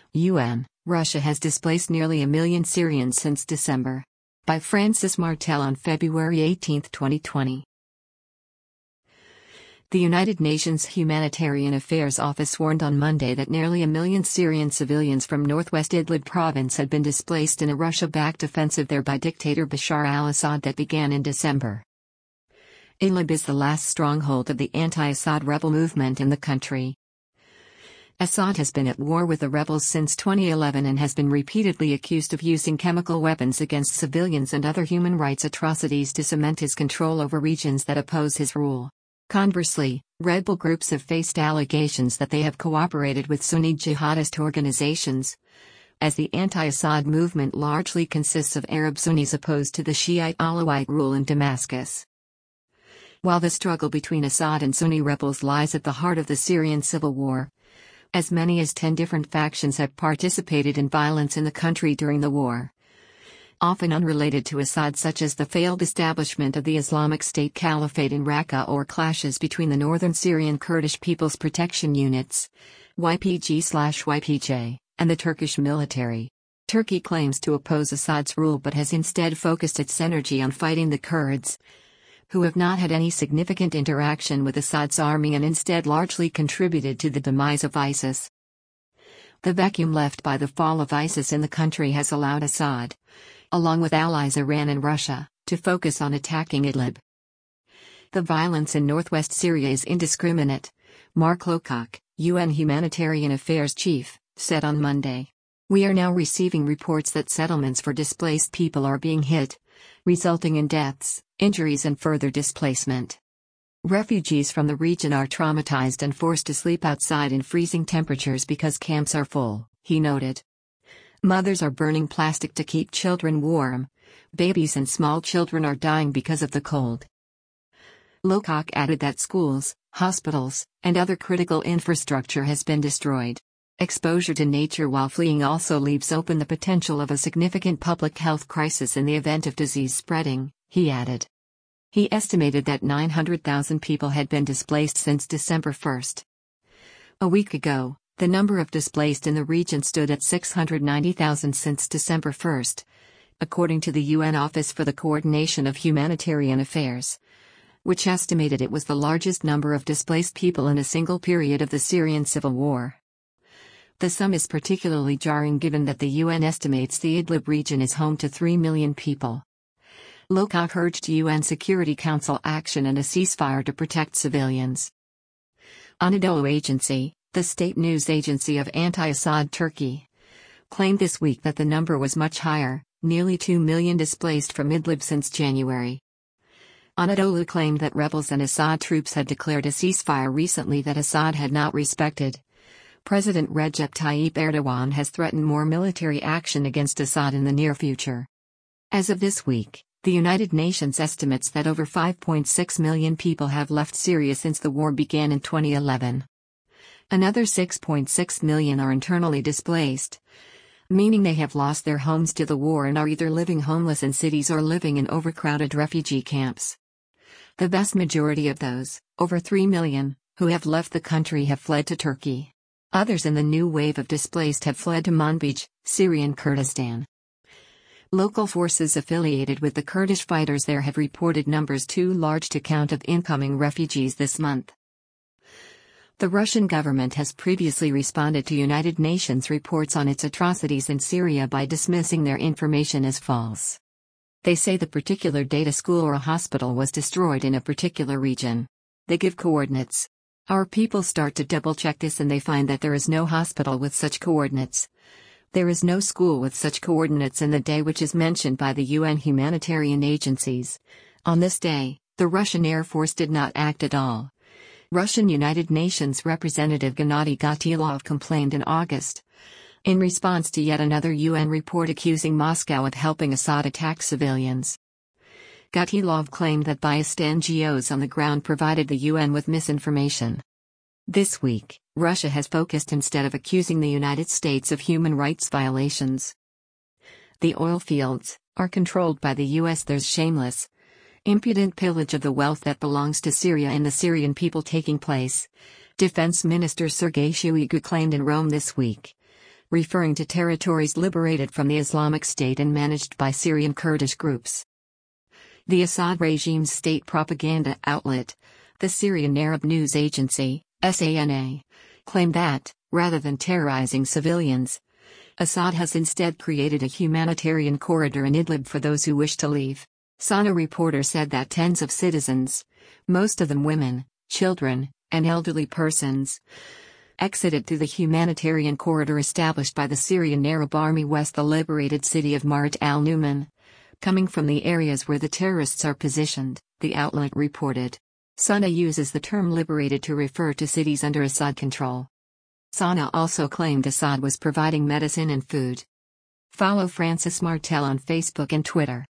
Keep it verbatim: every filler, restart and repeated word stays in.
U N, Russia has displaced nearly a million Syrians since December. By Francis Martel on February eighteenth, twenty twenty. The United Nations Humanitarian Affairs Office warned on Monday that nearly a million Syrian civilians from northwest Idlib province had been displaced in a Russia-backed offensive there by dictator Bashar al-Assad that began in December. Idlib is the last stronghold of the anti-Assad rebel movement in the country. Assad has been at war with the rebels since twenty eleven and has been repeatedly accused of using chemical weapons against civilians and other human rights atrocities to cement his control over regions that oppose his rule. Conversely, rebel groups have faced allegations that they have cooperated with Sunni jihadist organizations, as the anti-Assad movement largely consists of Arab Sunnis opposed to the Shiite Alawite rule in Damascus. While the struggle between Assad and Sunni rebels lies at the heart of the Syrian civil war, as many as ten different factions have participated in violence in the country during the war, often unrelated to Assad, such as the failed establishment of the Islamic State Caliphate in Raqqa or clashes between the Northern Syrian Kurdish People's Protection Units Y P G/Y P J, and the Turkish military. Turkey claims to oppose Assad's rule but has instead focused its energy on fighting the Kurds, who have not had any significant interaction with Assad's army and instead largely contributed to the demise of ISIS. The vacuum left by the fall of ISIS in the country has allowed Assad, along with allies Iran and Russia, to focus on attacking Idlib. The violence in northwest Syria is indiscriminate, Mark Lowcock, U N Humanitarian Affairs Chief, said on Monday. We are now receiving reports that settlements for displaced people are being hit, resulting in deaths, injuries and further displacement. Refugees from the region are traumatized and forced to sleep outside in freezing temperatures because camps are full, he noted. Mothers are burning plastic to keep children warm. Babies and small children are dying because of the cold. Lowcock added that schools, hospitals, and other critical infrastructure has been destroyed. Exposure to nature while fleeing also leaves open the potential of a significant public health crisis in the event of disease spreading, he added. He estimated that nine hundred thousand people had been displaced since December first. A week ago, the number of displaced in the region stood at six hundred ninety thousand since December first, according to the U N Office for the Coordination of Humanitarian Affairs, which estimated it was the largest number of displaced people in a single period of the Syrian civil war. The sum is particularly jarring given that the U N estimates the Idlib region is home to three million people. Lowcock urged U N Security Council action and a ceasefire to protect civilians. Anadolu Agency, the state news agency of anti-Assad Turkey, claimed this week that the number was much higher, nearly two million displaced from Idlib since January. Anadolu claimed that rebels and Assad troops had declared a ceasefire recently that Assad had not respected. President Recep Tayyip Erdogan has threatened more military action against Assad in the near future. As of this week, the United Nations estimates that over five point six million people have left Syria since the war began in twenty eleven. Another six point six million are internally displaced, meaning they have lost their homes to the war and are either living homeless in cities or living in overcrowded refugee camps. The vast majority of those, over three million, who have left the country have fled to Turkey. Others in the new wave of displaced have fled to Manbij, Syrian Kurdistan. Local forces affiliated with the Kurdish fighters there have reported numbers too large to count of incoming refugees this month. The Russian government has previously responded to United Nations reports on its atrocities in Syria by dismissing their information as false. They say the particular data school or a hospital was destroyed in a particular region. They give coordinates. Our people start to double-check this and they find that there is no hospital with such coordinates. There is no school with such coordinates in the day which is mentioned by the U N humanitarian agencies. On this day, the Russian Air Force did not act at all. Russian United Nations representative Gennady Gatilov complained in August, in response to yet another U N report accusing Moscow of helping Assad attack civilians. Gatilov claimed that biased N G Os on the ground provided the U N with misinformation. This week, Russia has focused instead of accusing the United States of human rights violations. The oil fields are controlled by the U S. There's shameless, impudent pillage of the wealth that belongs to Syria and the Syrian people taking place, Defense Minister Sergei Shoigu claimed in Rome this week, referring to territories liberated from the Islamic State and managed by Syrian Kurdish groups. The Assad regime's state propaganda outlet, the Syrian Arab News Agency, S A N A, claimed that, rather than terrorizing civilians, Assad has instead created a humanitarian corridor in Idlib for those who wish to leave. SANA reporter said that tens of citizens, most of them women, children, and elderly persons, exited through the humanitarian corridor established by the Syrian Arab Army west the liberated city of Marat al-Numan, coming from the areas where the terrorists are positioned, the outlet reported. SANA uses the term liberated to refer to cities under Assad control. SANA also claimed Assad was providing medicine and food. Follow Francis Martel on Facebook and Twitter.